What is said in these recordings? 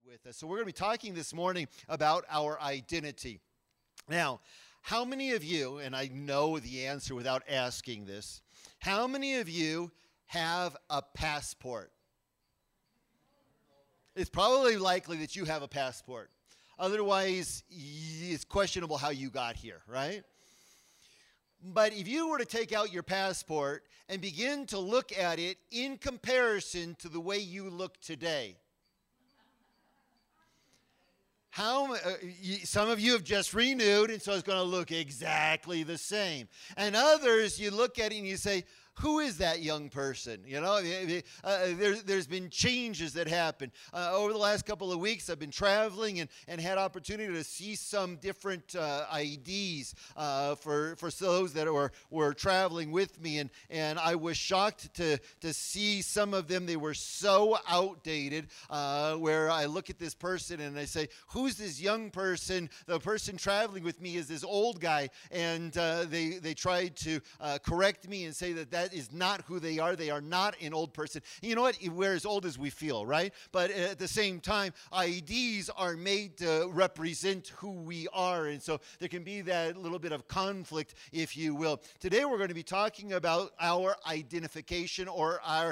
with us. So we're going to be talking this morning about our identity. Now, how many of you, and I know the answer without asking this, how many of you have a passport? It's probably likely that you have a passport. Otherwise, it's questionable how you got here, right? But if you were to take out your passport and begin to look at it in comparison to the way you look today, some of you have just renewed, and so it's going to look exactly the same. And others, you look at it and you say, who is that young person? You know, there's been changes that happen. Over the last couple of weeks, I've been traveling and had opportunity to see some different IDs for those that were traveling with me. And I was shocked to see some of them. They were so outdated where I look at this person and I say, who's this young person? The person traveling with me is this old guy. And they tried to correct me and say that is not who they are. They are not an old person. And you know what? We're as old as we feel, right? But at the same time, IDs are made to represent who we are. And so there can be that little bit of conflict, if you will. Today we're going to be talking about our identification or our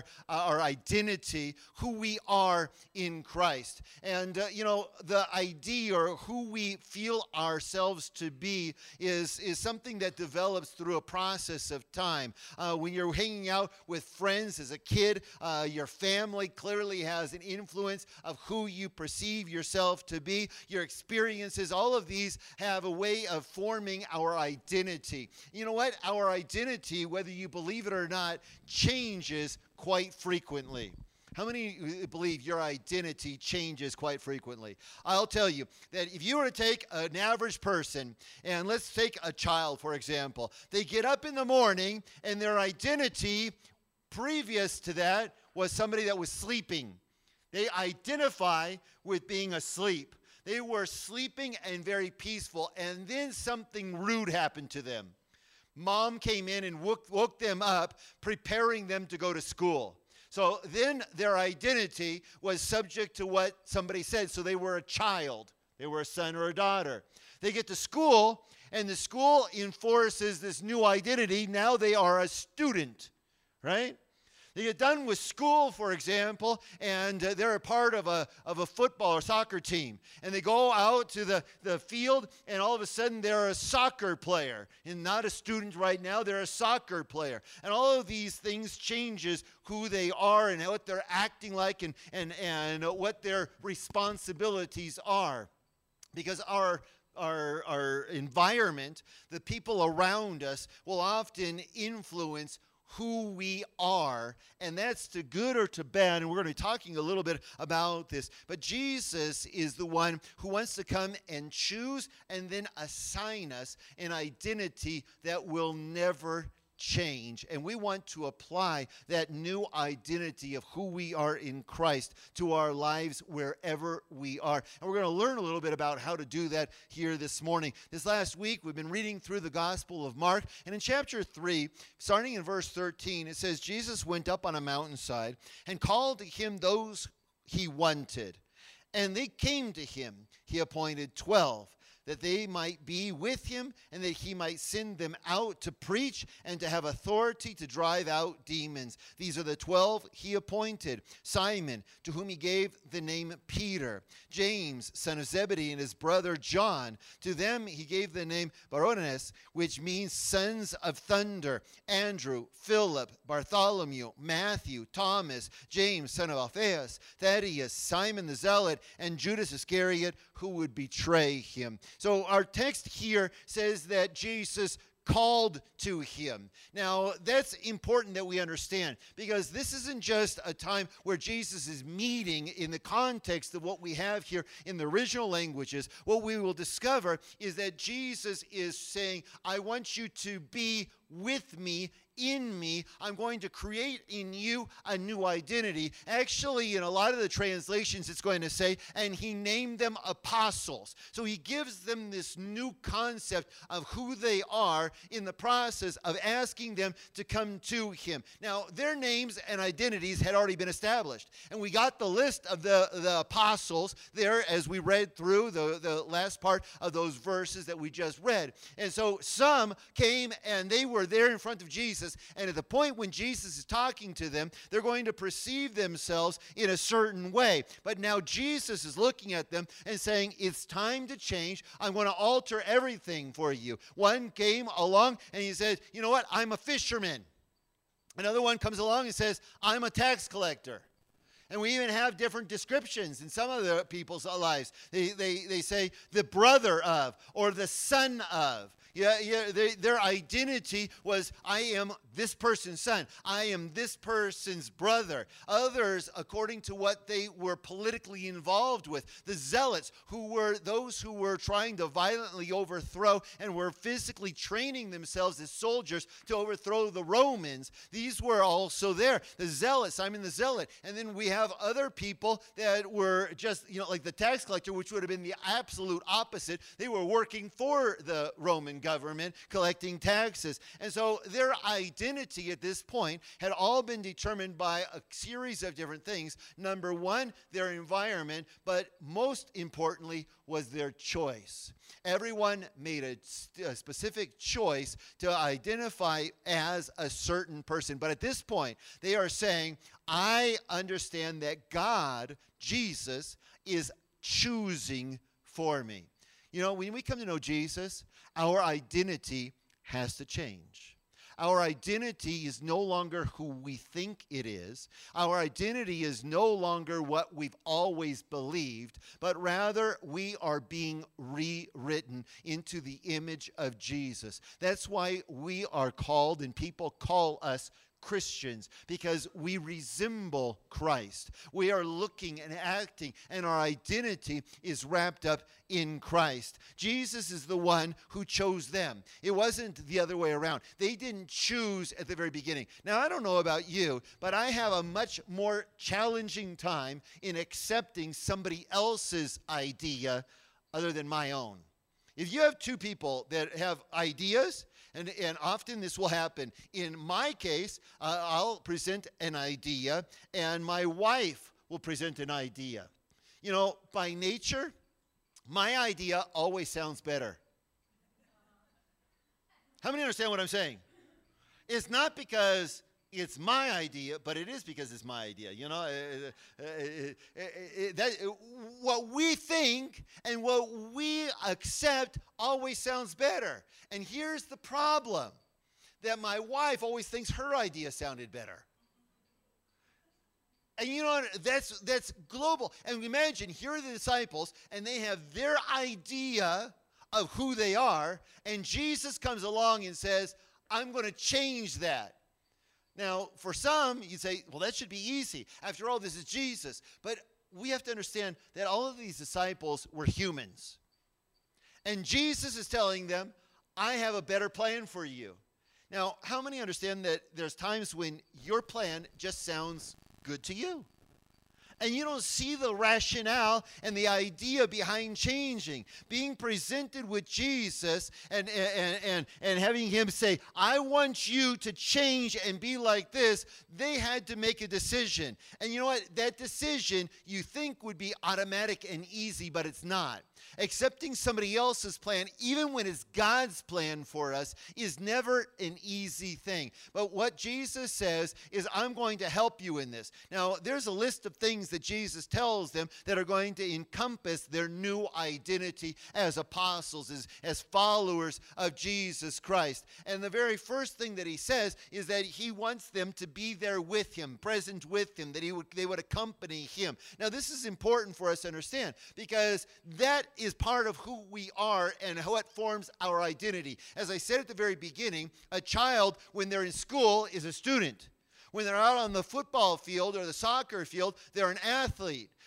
identity, who we are in Christ. And, the ID or who we feel ourselves to be is something that develops through a process of time. When you're hanging out with friends as a kid, your family clearly has an influence of who you perceive yourself to be. Your experiences, all of these have a way of forming our identity. You know what? Our identity, whether you believe it or not, changes quite frequently. How many believe your identity changes quite frequently? I'll tell you that if you were to take an average person, and let's take a child, for example, they get up in the morning and their identity previous to that was somebody that was sleeping. They identify with being asleep. They were sleeping and very peaceful, and then something rude happened to them. Mom came in and woke them up, preparing them to go to school. So then their identity was subject to what somebody said. So they were a child. They were a son or a daughter. They get to school, and the school enforces this new identity. Now they are a student, right? They get done with school, for example, and they're a part of a football or soccer team. And they go out to the field, and all of a sudden they're a soccer player. And not a student right now, they're a soccer player. And all of these things changes who they are and what they're acting like and what their responsibilities are. Because our environment, the people around us, will often influence who we are, and that's to good or to bad, and we're going to be talking a little bit about this. But Jesus is the one who wants to come and choose and then assign us an identity that will never change, and we want to apply that new identity of who we are in Christ to our lives wherever we are. And we're going to learn a little bit about how to do that here this morning. This last week, we've been reading through the Gospel of Mark, and in chapter 3, starting in verse 13, it says, Jesus went up on a mountainside and called to him those he wanted, and they came to him. He appointed 12, that they might be with him and that he might send them out to preach and to have authority to drive out demons. These are the 12 he appointed. Simon, to whom he gave the name Peter. James, son of Zebedee, and his brother John. To them he gave the name Boanerges, which means sons of thunder. Andrew, Philip, Bartholomew, Matthew, Thomas, James, son of Alphaeus, Thaddeus, Simon the Zealot, and Judas Iscariot, who would betray him. So our text here says that Jesus called to him. Now, that's important that we understand, because this isn't just a time where Jesus is meeting in the context of what we have here in the original languages. What we will discover is that Jesus is saying, I want you to be with me in me, I'm going to create in you a new identity. Actually, in a lot of the translations, it's going to say, and he named them apostles. So he gives them this new concept of who they are in the process of asking them to come to him. Now, their names and identities had already been established. And we got the list of the apostles there as we read through the last part of those verses that we just read. And so some came and they were there in front of Jesus. And at the point when Jesus is talking to them, they're going to perceive themselves in a certain way. But now Jesus is looking at them and saying, it's time to change. I'm going to alter everything for you. One came along and he said, you know what? I'm a fisherman. Another one comes along and says, I'm a tax collector. And we even have different descriptions in some of the people's lives. They say the brother of or the son of. Their identity was, I am this person's son. I am this person's brother. Others, according to what they were politically involved with. The zealots, who were those who were trying to violently overthrow and were physically training themselves as soldiers to overthrow the Romans. These were also there. The zealots, Simon the Zealot. And then we have other people that were just, like the tax collector, which would have been the absolute opposite. They were working for the Roman government, collecting taxes. And so their identity at this point had all been determined by a series of different things. Number one, their environment, but most importantly was their choice. Everyone made a specific choice to identify as a certain person. But at this point, they are saying, I understand that God, Jesus, is choosing for me. When we come to know Jesus, our identity has to change. Our identity is no longer who we think it is. Our identity is no longer what we've always believed, but rather we are being rewritten into the image of Jesus. That's why we are called, and people call us Christians, because we resemble Christ. We are looking and acting, and our identity is wrapped up in Christ. Jesus is the one who chose them. It wasn't the other way around. They didn't choose at the very beginning. Now, I don't know about you, but I have a much more challenging time in accepting somebody else's idea other than my own. If you have two people that have ideas, and often this will happen. In my case, I'll present an idea, and my wife will present an idea. By nature, my idea always sounds better. How many understand what I'm saying? It's not because it's my idea, but it is because it's my idea. What we think and what we accept always sounds better. And here's the problem, that my wife always thinks her idea sounded better. And that's global. And imagine, here are the disciples, and they have their idea of who they are, and Jesus comes along and says, I'm going to change that. Now, for some, you'd say, well, that should be easy. After all, this is Jesus. But we have to understand that all of these disciples were humans. And Jesus is telling them, I have a better plan for you. Now, how many understand that there's times when your plan just sounds good to you? And you don't see the rationale and the idea behind changing. Being presented with Jesus and having him say, I want you to change and be like this, they had to make a decision. And you know what? That decision you think would be automatic and easy, but it's not. Accepting somebody else's plan, even when it's God's plan for us, is never an easy thing. But what Jesus says is, I'm going to help you in this. Now, there's a list of things that Jesus tells them that are going to encompass their new identity as apostles, as followers of Jesus Christ. And the very first thing that he says is that he wants them to be there with him, present with him, that they would accompany him. Now, this is important for us to understand, because that is part of who we are and what forms our identity. As I said at the very beginning, a child, when they're in school, is a student. When they're out on the football field or the soccer field, they're an athlete.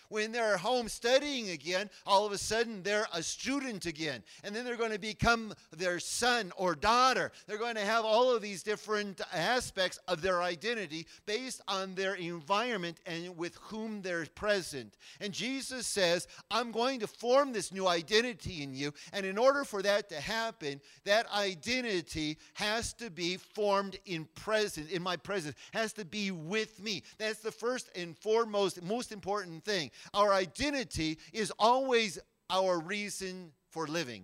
When they're home studying again, all of a sudden they're a student again. And then they're going to become their son or daughter. They're going to have all of these different aspects of their identity based on their environment and with whom they're present. And Jesus says, I'm going to form this new identity in you. And in order for that to happen, that identity has to be formed in my presence, has to be with me. That's the first and foremost, most important thing. Our identity is always our reason for living.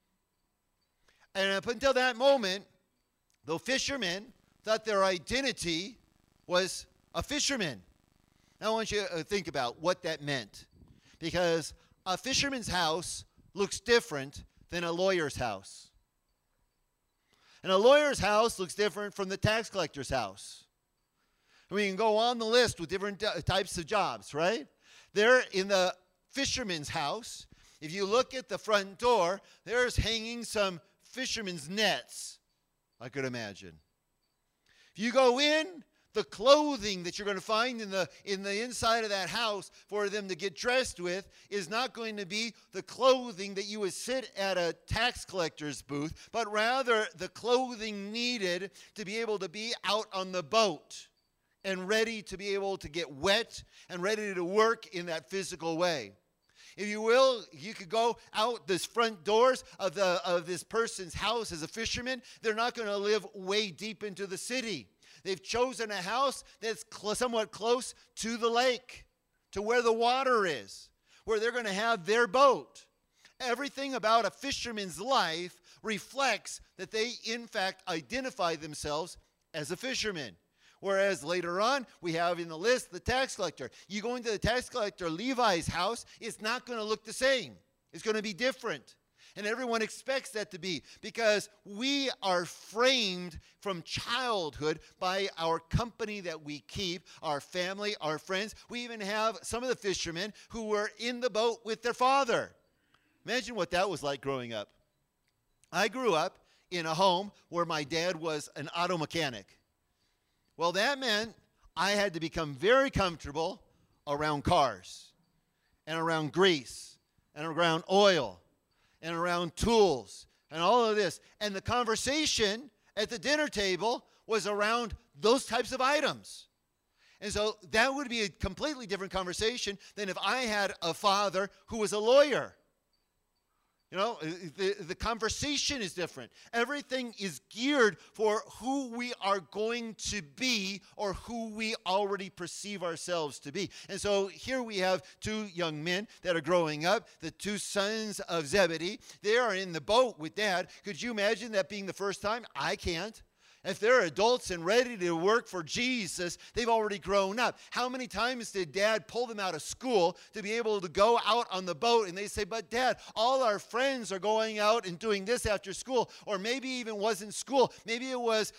And up until that moment, the fishermen thought their identity was a fisherman. Now I want you to think about what that meant. Because a fisherman's house looks different than a lawyer's house. And a lawyer's house looks different from the tax collector's house. We can go on the list with different types of jobs, right? There in the fisherman's house, if you look at the front door, there's hanging some fisherman's nets, I could imagine. If you go in, the clothing that you're going to find in the inside of that house for them to get dressed with is not going to be the clothing that you would sit at a tax collector's booth, but rather the clothing needed to be able to be out on the boat and ready to be able to get wet and ready to work in that physical way. If you will, you could go out this front doors of this person's house as a fisherman. They're not going to live way deep into the city. They've chosen a house that's somewhat close to the lake, to where the water is, where they're going to have their boat. Everything about a fisherman's life reflects that they, in fact, identify themselves as a fisherman. Whereas later on, we have in the list the tax collector. You go into the tax collector Levi's house, it's not going to look the same. It's going to be different. And everyone expects that to be, because we are framed from childhood by our company that we keep, our family, our friends. We even have some of the fishermen who were in the boat with their father. Imagine what that was like growing up. I grew up in a home where my dad was an auto mechanic. Well, that meant I had to become very comfortable around cars and around grease and around oil and around tools and all of this. And the conversation at the dinner table was around those types of items. And so that would be a completely different conversation than if I had a father who was a lawyer. You know, the conversation is different. Everything is geared for who we are going to be or who we already perceive ourselves to be. And so here we have two young men that are growing up, the two sons of Zebedee. They are in the boat with Dad. Could you imagine that being the first time? I can't. If they're adults and ready to work for Jesus, they've already grown up. How many times did Dad pull them out of school to be able to go out on the boat? And they say, but Dad, all our friends are going out and doing this after school. Or maybe even wasn't school. Maybe it was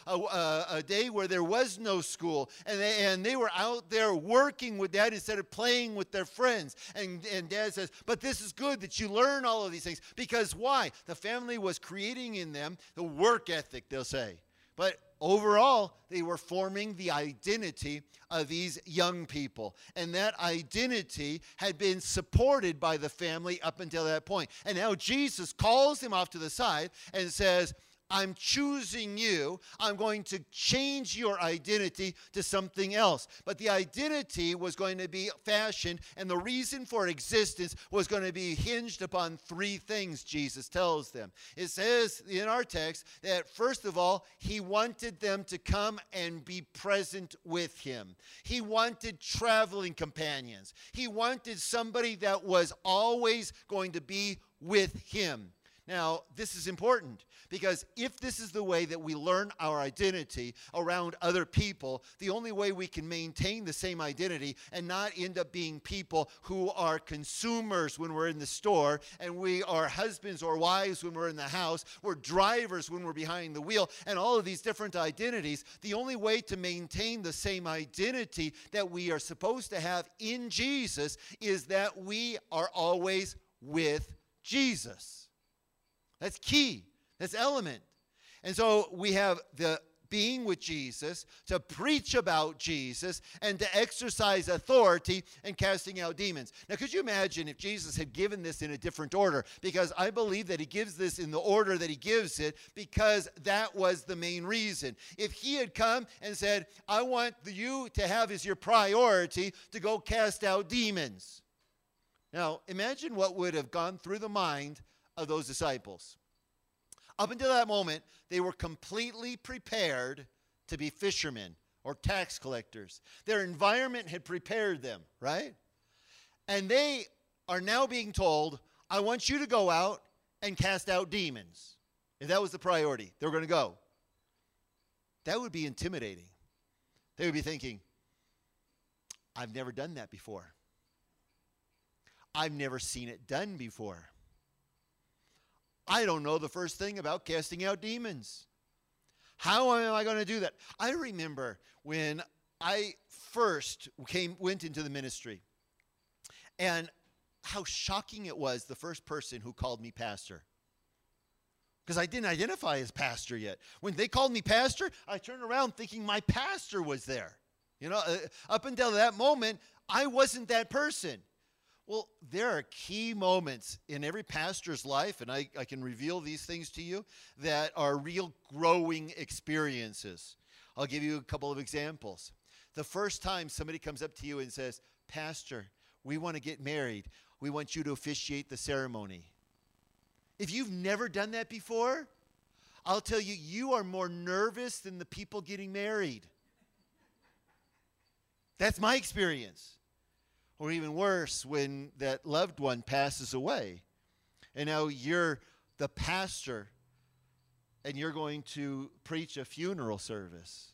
a day where there was no school. And they were out there working with Dad instead of playing with their friends. And Dad says, but this is good that you learn all of these things. Because why? The family was creating in them the work ethic, they'll say. But overall, they were forming the identity of these young people. And that identity had been supported by the family up until that point. And now Jesus calls him off to the side and says, I'm choosing you. I'm going to change your identity to something else. But the identity was going to be fashioned, and the reason for existence was going to be hinged upon three things, Jesus tells them. It says in our text that, first of all, he wanted them to come and be present with him. He wanted traveling companions. He wanted somebody that was always going to be with him. Now, this is important because if this is the way that we learn our identity around other people, the only way we can maintain the same identity and not end up being people who are consumers when we're in the store, and we are husbands or wives when we're in the house, we're drivers when we're behind the wheel, and all of these different identities, the only way to maintain the same identity that we are supposed to have in Jesus is that we are always with Jesus. That's key. That's element. And so we have the being with Jesus, to preach about Jesus, and to exercise authority and casting out demons. Now, could you imagine if Jesus had given this in a different order? Because I believe that he gives this in the order that he gives it because that was the main reason. If he had come and said, I want you to have as your priority to go cast out demons. Now, imagine what would have gone through the mind of those disciples. Up until that moment, they were completely prepared to be fishermen or tax collectors. Their environment had prepared them, right? And they are now being told, I want you to go out and cast out demons. If that was the priority, they were going to go. That would be intimidating. They would be thinking, I've never done that before. I've never seen it done before. I don't know the first thing about casting out demons. How am I going to do that? I remember when I first went into the ministry and how shocking it was the first person who called me pastor. Because I didn't identify as pastor yet. When they called me pastor, I turned around thinking my pastor was there. You know, up until that moment, I wasn't that person. Well, there are key moments in every pastor's life, and I can reveal these things to you, that are real growing experiences. I'll give you a couple of examples. The first time somebody comes up to you and says, Pastor, we want to get married. We want you to officiate the ceremony. If you've never done that before, I'll tell you, you are more nervous than the people getting married. That's my experience. Or even worse, when that loved one passes away. And now you're the pastor and you're going to preach a funeral service.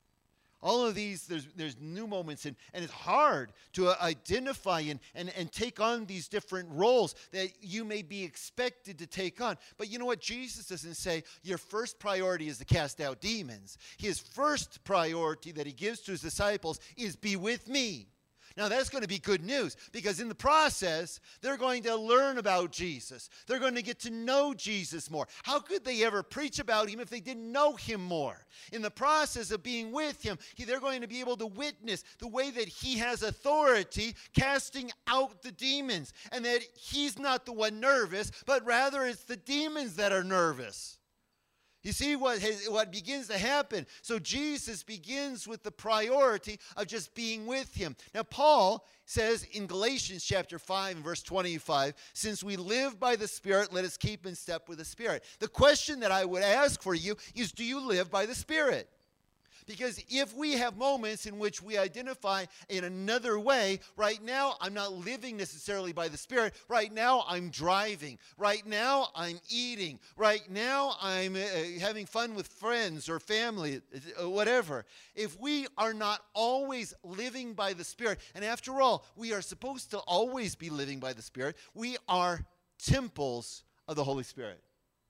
All of these, there's new moments, and it's hard to identify and take on these different roles that you may be expected to take on. But you know what? Jesus doesn't say your first priority is to cast out demons. His first priority that he gives to his disciples is be with me. Now, that's going to be good news because in the process, they're going to learn about Jesus. They're going to get to know Jesus more. How could they ever preach about him if they didn't know him more? In the process of being with him, they're going to be able to witness the way that he has authority casting out the demons, and that he's not the one nervous, but rather it's the demons that are nervous. You see what begins to happen. So Jesus begins with the priority of just being with him. Now, Paul says in Galatians chapter 5 and verse 25, since we live by the Spirit, let us keep in step with the Spirit. The question that I would ask for you is, do you live by the Spirit? Because if we have moments in which we identify in another way, right now I'm not living necessarily by the Spirit. Right now I'm driving. Right now I'm eating. Right now I'm having fun with friends or family, whatever. If we are not always living by the Spirit, and after all, we are supposed to always be living by the Spirit, we are temples of the Holy Spirit.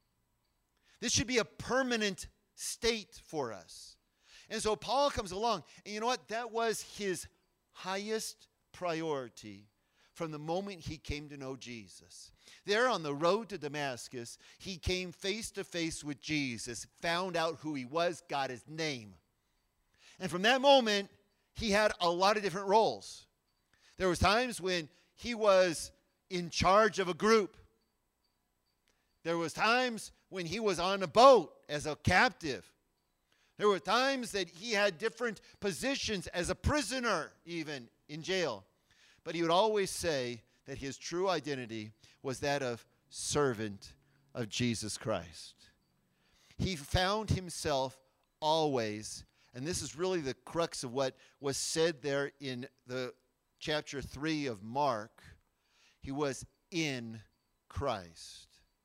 This should be a permanent state for us. And so Paul comes along, and you know what? That was his highest priority from the moment he came to know Jesus. There on the road to Damascus, he came face to face with Jesus, found out who he was, got his name. And from that moment, he had a lot of different roles. There was times when he was in charge of a group. There was times when he was on a boat as a captive. There were times that he had different positions as a prisoner, even in jail. But he would always say that his true identity was that of servant of Jesus Christ. He found himself always, and this is really the crux of what was said there in the chapter 3 of Mark, he was in Christ.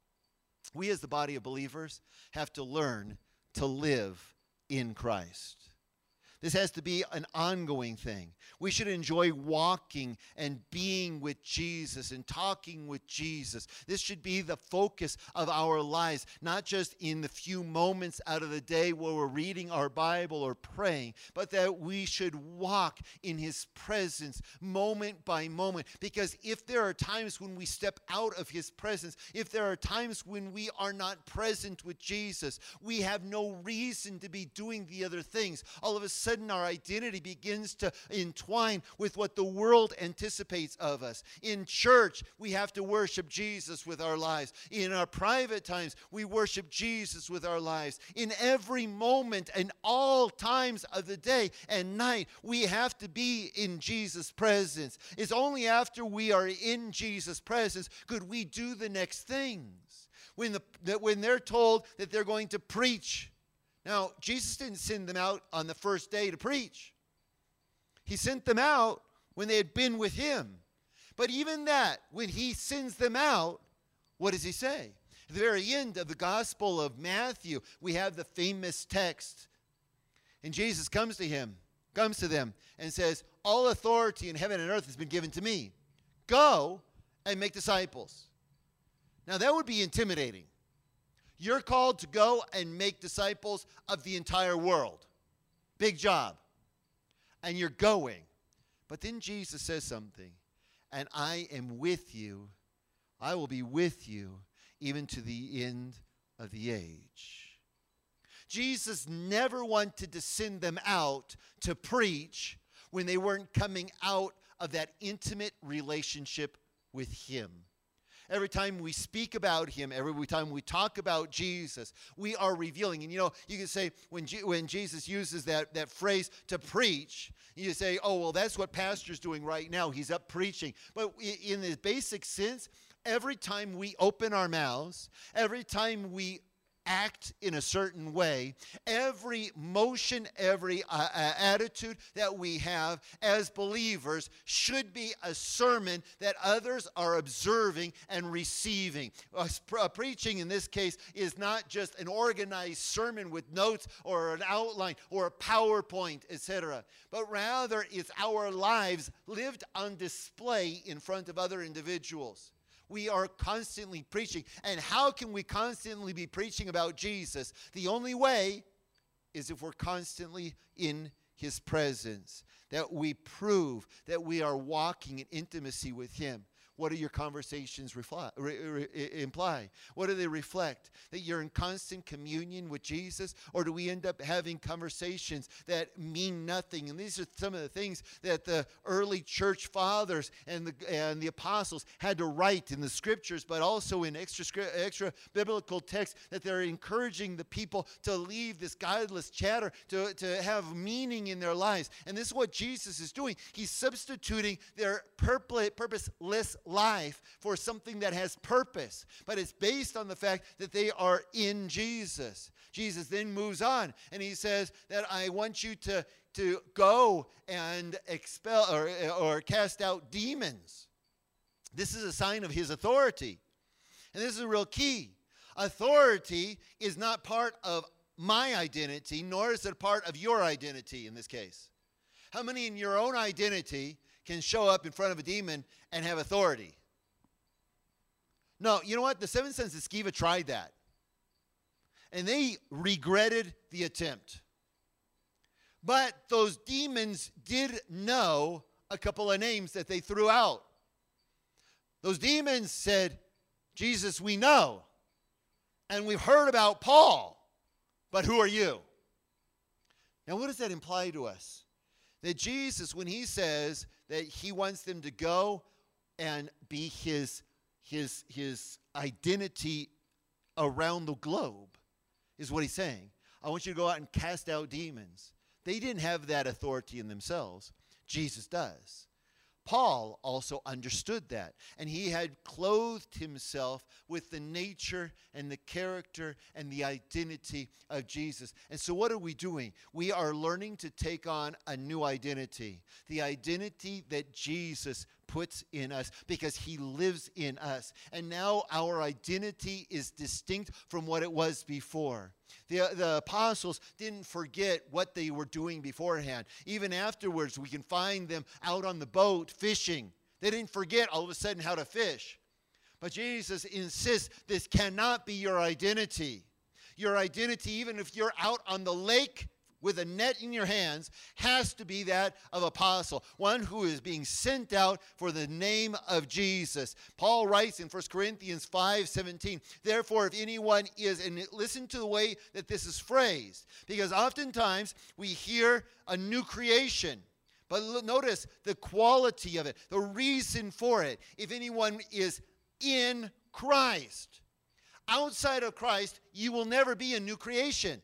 We as the body of believers have to learn to live in Christ. This has to be an ongoing thing. We should enjoy walking and being with Jesus and talking with Jesus. This should be the focus of our lives, not just in the few moments out of the day where we're reading our Bible or praying, but that we should walk in His presence moment by moment. Because if there are times when we step out of His presence, if there are times when we are not present with Jesus, we have no reason to be doing the other things. All of a sudden, our identity begins to entwine with what the world anticipates of us. In church, we have to worship Jesus with our lives. In our private times, we worship Jesus with our lives. In every moment and all times of the day and night, we have to be in Jesus' presence. It's only after we are in Jesus' presence could we do the next things. When they're told that they're going to preach. Now, Jesus didn't send them out on the first day to preach. He sent them out when they had been with Him. But even that, when He sends them out, what does He say? At the very end of the Gospel of Matthew, we have the famous text. And Jesus comes to them and says, all authority in heaven and earth has been given to me. Go and make disciples. Now, that would be intimidating. You're called to go and make disciples of the entire world. Big job. And you're going. But then Jesus says something. And I am with you. I will be with you even to the end of the age. Jesus never wanted to send them out to preach when they weren't coming out of that intimate relationship with Him. Every time we speak about Him, every time we talk about Jesus, we are revealing. And you can say when Jesus uses that phrase to preach, you say, oh, well, that's what pastor's doing right now. He's up preaching. But in the basic sense, every time we open our mouths, every time we act in a certain way, every motion, every attitude that we have as believers should be a sermon that others are observing and receiving. Preaching in this case is not just an organized sermon with notes or an outline or a PowerPoint, etc., but rather it's our lives lived on display in front of other individuals. We are constantly preaching. And how can we constantly be preaching about Jesus? The only way is if we're constantly in His presence, that we prove that we are walking in intimacy with Him. What do your conversations imply? What do they reflect? That you're in constant communion with Jesus? Or do we end up having conversations that mean nothing? And these are some of the things that the early church fathers and the apostles had to write in the scriptures, but also in extra biblical texts, that they're encouraging the people to leave this godless chatter, to have meaning in their lives. And this is what Jesus is doing. He's substituting their purposeless life for something that has purpose, but it's based on the fact that they are in Jesus. Jesus then moves on and He says that I want you to go and expel or cast out demons. This is a sign of His authority. And this is a real key. Authority is not part of my identity, nor is it part of your identity in this case. How many in your own identity can show up in front of a demon and have authority? No, you know what? The Seven Sons of Sceva tried that. And they regretted the attempt. But those demons did know a couple of names that they threw out. Those demons said, Jesus, we know. And we've heard about Paul. But who are you? Now, what does that imply to us? That Jesus, when He says that He wants them to go and be His identity around the globe, is what He's saying. I want you to go out and cast out demons. They didn't have that authority in themselves. Jesus does. Paul also understood that, and he had clothed himself with the nature and the character and the identity of Jesus. And so what are we doing? We are learning to take on a new identity, the identity that Jesus puts in us because he lives in us. And now our identity is distinct from what it was before. The apostles didn't forget what they were doing beforehand. Even afterwards, we can find them out on the boat fishing. They didn't forget all of a sudden how to fish. But Jesus insists this cannot be your identity. Your identity, even if you're out on the lake with a net in your hands, has to be that of apostle, one who is being sent out for the name of Jesus. Paul writes in 1 Corinthians 5:17, therefore, if anyone is, and listen to the way that this is phrased, because oftentimes we hear a new creation. But notice the quality of it, the reason for it. If anyone is in Christ. Outside of Christ, you will never be a new creation.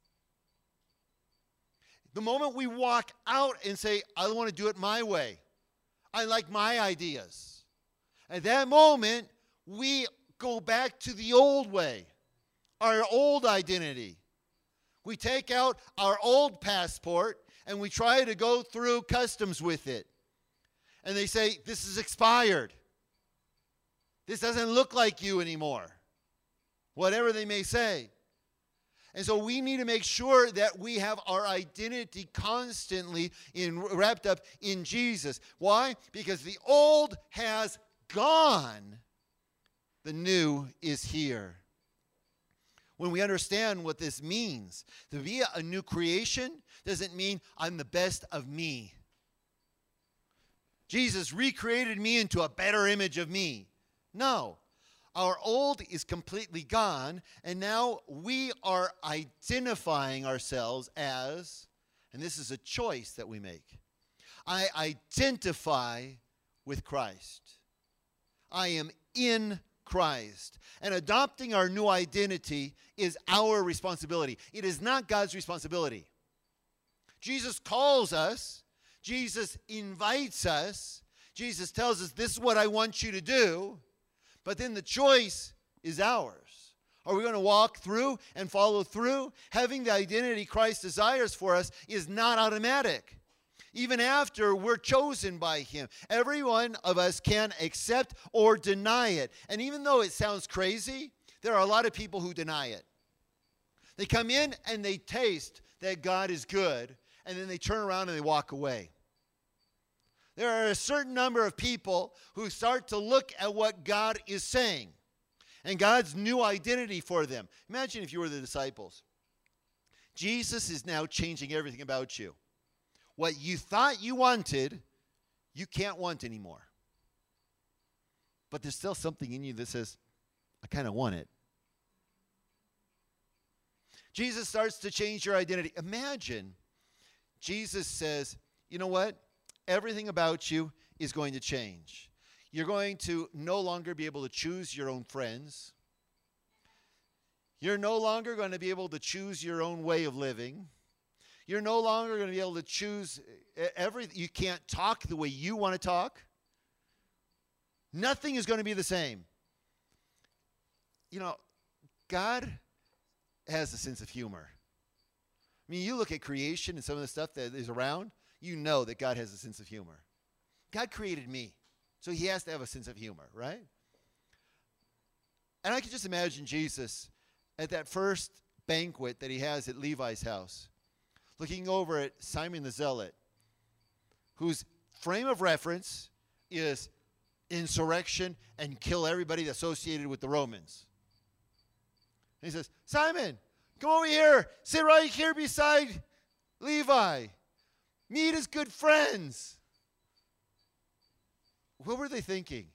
The moment we walk out and say, I want to do it my way, I like my ideas, at that moment, we go back to the old way, our old identity. We take out our old passport and we try to go through customs with it. And they say, this is expired. This doesn't look like you anymore. Whatever they may say. And so we need to make sure that we have our identity constantly wrapped up in Jesus. Why? Because the old has gone. The new is here. When we understand what this means, to be a new creation doesn't mean I'm the best of me. Jesus recreated me into a better image of me. No. Our old is completely gone, and now we are identifying ourselves as, and this is a choice that we make, I identify with Christ. I am in Christ. And adopting our new identity is our responsibility. It is not God's responsibility. Jesus calls us. Jesus invites us. Jesus tells us, this is what I want you to do. But then the choice is ours. Are we going to walk through and follow through? Having the identity Christ desires for us is not automatic. Even after we're chosen by him, every one of us can accept or deny it. And even though it sounds crazy, there are a lot of people who deny it. They come in and they taste that God is good, and then they turn around and they walk away. There are a certain number of people who start to look at what God is saying and God's new identity for them. Imagine if you were the disciples. Jesus is now changing everything about you. What you thought you wanted, you can't want anymore. But there's still something in you that says, I kind of want it. Jesus starts to change your identity. Imagine Jesus says, you know what? Everything about you is going to change. You're going to no longer be able to choose your own friends. You're no longer going to be able to choose your own way of living. You're no longer going to be able to choose everything. You can't talk the way you want to talk. Nothing is going to be the same. You know, God has a sense of humor. I mean, you look at creation and some of the stuff that is around, you know that God has a sense of humor. God created me, so he has to have a sense of humor, right? And I can just imagine Jesus at that first banquet that he has at Levi's house, looking over at Simon the Zealot, whose frame of reference is insurrection and kill everybody associated with the Romans. And he says, Simon, come over here. Sit right here beside Levi. Meet as good friends. What were they thinking?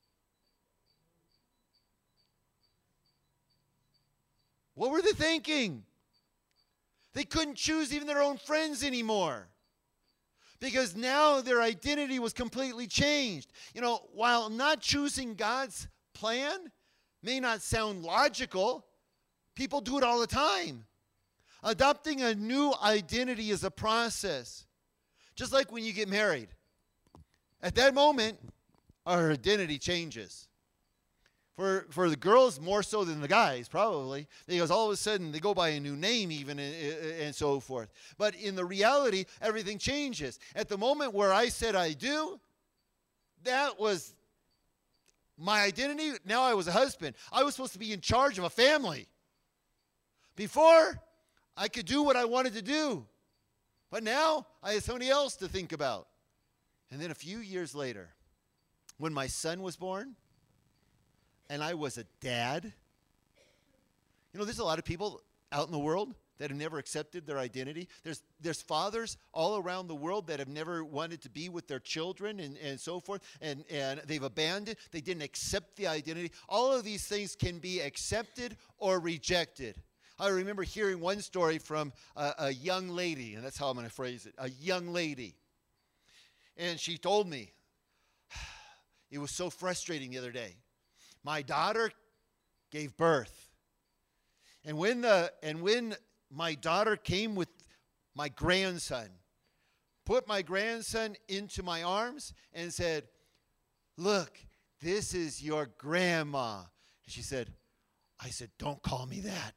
What were they thinking? They couldn't choose even their own friends anymore. Because now their identity was completely changed. You know, while not choosing God's plan may not sound logical, people do it all the time. Adopting a new identity is a process. Just like when you get married. At that moment, our identity changes. For the girls, more so than the guys, probably. Because all of a sudden, they go by a new name even and so forth. But in the reality, everything changes. At the moment where I said I do, that was my identity. Now I was a husband. I was supposed to be in charge of a family. Before, I could do what I wanted to do. But now, I had somebody else to think about. And then a few years later, when my son was born, and I was a dad, there's a lot of people out in the world that have never accepted their identity. There's fathers all around the world that have never wanted to be with their children and so forth, and they've abandoned. They didn't accept the identity. All of these things can be accepted or rejected. I remember hearing one story from a young lady, and that's how I'm going to phrase it, a young lady. And she told me, it was so frustrating the other day. My daughter gave birth. And when my daughter came with my grandson, put my grandson into my arms and said, "Look, this is your grandma." And she said, I said, "Don't call me that.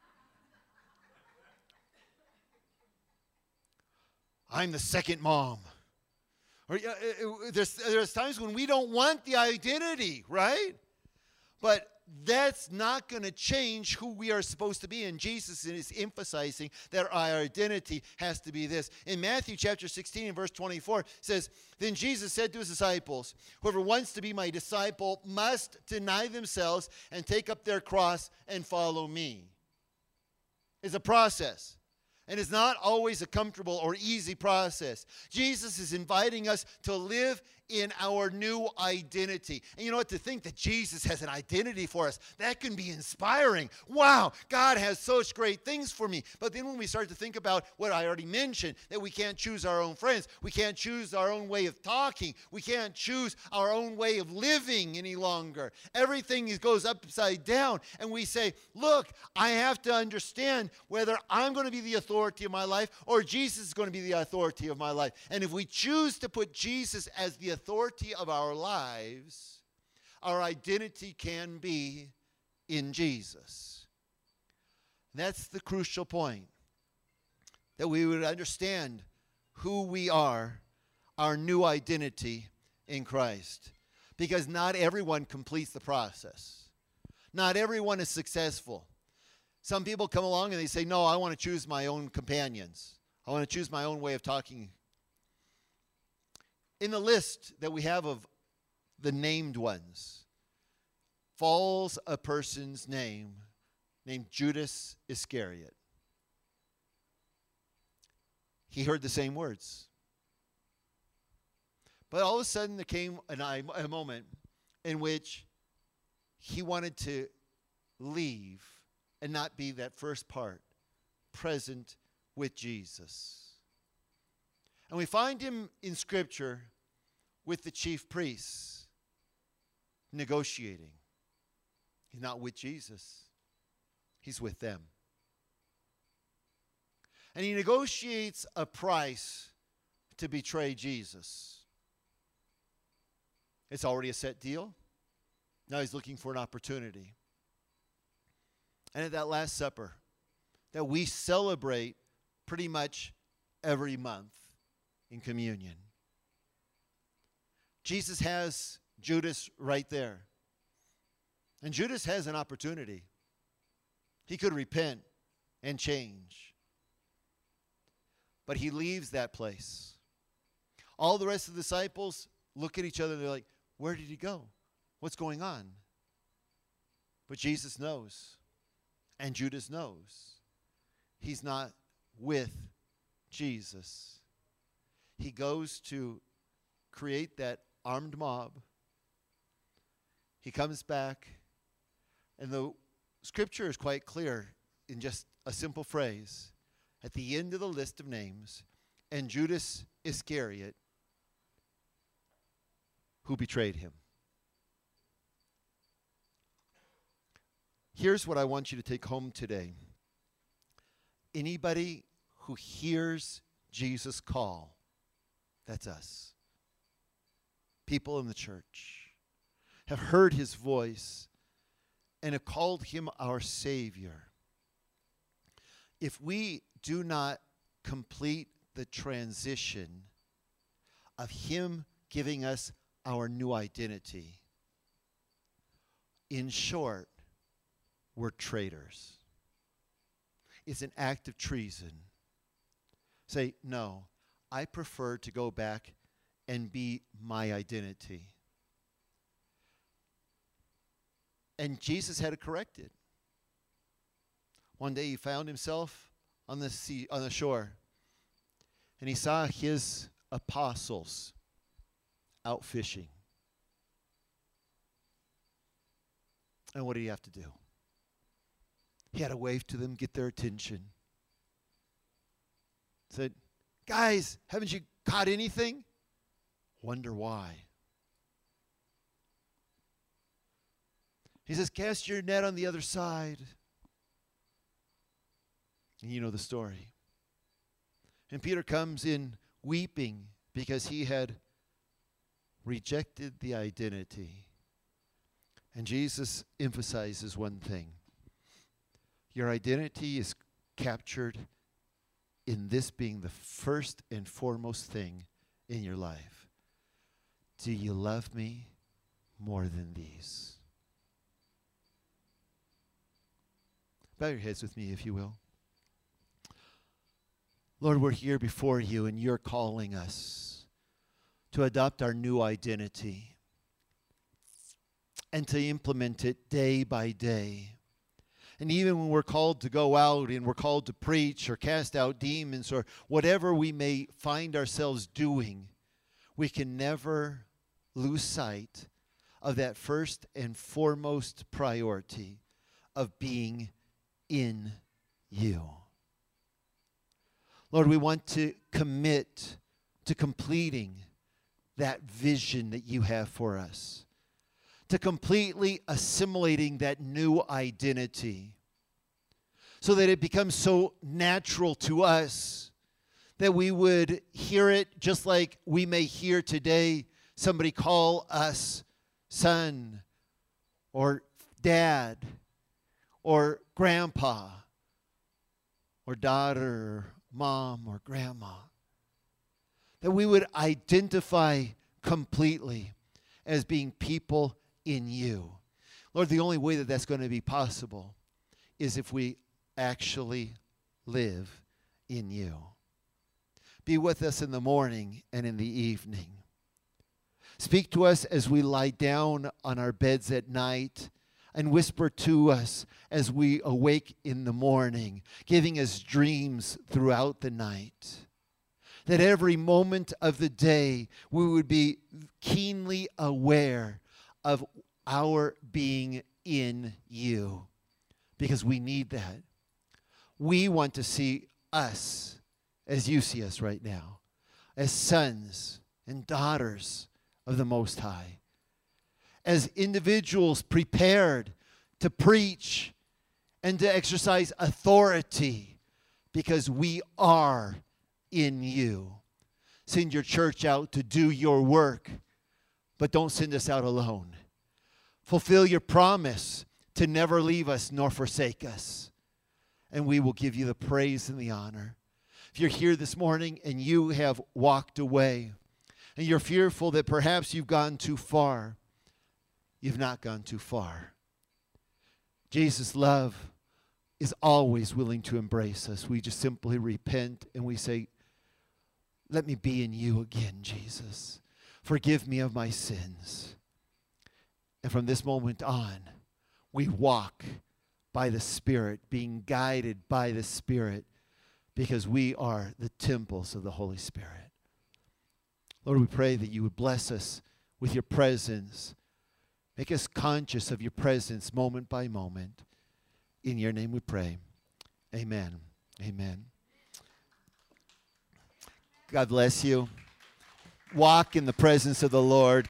I'm the second mom." Or there's times when we don't want the identity, right? But that's not going to change who we are supposed to be. And Jesus is emphasizing that our identity has to be this. In Matthew chapter 16 and verse 24, it says, "Then Jesus said to his disciples, 'Whoever wants to be my disciple must deny themselves and take up their cross and follow me.'" It's a process. And it's not always a comfortable or easy process. Jesus is inviting us to live in our new identity. And you know what? To think that Jesus has an identity for us, that can be inspiring. Wow, God has such great things for me. But then when we start to think about what I already mentioned, that we can't choose our own friends, we can't choose our own way of talking, we can't choose our own way of living any longer. Everything goes upside down. And we say, look, I have to understand whether I'm going to be the authority of my life or Jesus is going to be the authority of my life. And if we choose to put Jesus as the authority of our lives, our identity can be in Jesus. That's the crucial point. That we would understand who we are, our new identity in Christ. Because not everyone completes the process. Not everyone is successful. Some people come along and they say, "No, I want to choose my own companions. I want to choose my own way of talking." In the list that we have of the named ones falls a person's name named Judas Iscariot. He heard the same words. But all of a sudden there came a moment in which he wanted to leave and not be that first part, present with Jesus. And we find him in Scripture with the chief priests, negotiating. He's not with Jesus. He's with them. And he negotiates a price to betray Jesus. It's already a set deal. Now he's looking for an opportunity. And at that Last Supper that we celebrate pretty much every month in communion, Jesus has Judas right there. And Judas has an opportunity. He could repent and change. But he leaves that place. All the rest of the disciples look at each other and they're like, "Where did he go? What's going on?" But Jesus knows. And Judas knows. He's not with Jesus. He goes to create that armed mob. He comes back. And the Scripture is quite clear in just a simple phrase. At the end of the list of names, "And Judas Iscariot, who betrayed him." Here's what I want you to take home today. Anybody who hears Jesus' call, that's us. People in the church have heard his voice and have called him our Savior. If we do not complete the transition of him giving us our new identity. In short, we're traitors. It's an act of treason. Say, no, I prefer to go back and be my identity. And Jesus had to correct it. One day he found himself on the sea, on the shore, and he saw his apostles out fishing. And what did he have to do? He had to wave to them, get their attention. Said, guys, haven't you caught anything? Wonder why. He says, cast your net on the other side. And you know the story. And Peter comes in weeping because he had rejected the identity. And Jesus emphasizes one thing. Your identity is captured in this being the first and foremost thing in your life. Do you love me more than these? Bow your heads with me, if you will. Lord, we're here before you, and you're calling us to adopt our new identity and to implement it day by day. And even when we're called to go out and we're called to preach or cast out demons or whatever we may find ourselves doing, we can never lose sight of that first and foremost priority of being in you. Lord, we want to commit to completing that vision that you have for us, to completely assimilating that new identity so that it becomes so natural to us that we would hear it just like we may hear today somebody call us son or dad or grandpa or daughter or mom or grandma. That we would identify completely as being people in you. Lord, the only way that that's going to be possible is if we actually live in you. Be with us in the morning and in the evening. Speak to us as we lie down on our beds at night, and whisper to us as we awake in the morning, giving us dreams throughout the night. That every moment of the day we would be keenly aware of our being in you, because we need that. We want to see us as you see us right now, as sons and daughters of the Most High, as individuals prepared to preach and to exercise authority because we are in you. Send your church out to do your work, but don't send us out alone. Fulfill your promise to never leave us nor forsake us, and we will give you the praise and the honor. If you're here this morning and you have walked away and you're fearful that perhaps you've gone too far, you've not gone too far. Jesus' love is always willing to embrace us. We just simply repent and we say, let me be in you again, Jesus. Forgive me of my sins. And from this moment on, we walk by the Spirit, being guided by the Spirit, because we are the temples of the Holy Spirit. Lord, we pray that you would bless us with your presence. Make us conscious of your presence moment by moment. In your name we pray. Amen. Amen. God bless you. Walk in the presence of the Lord.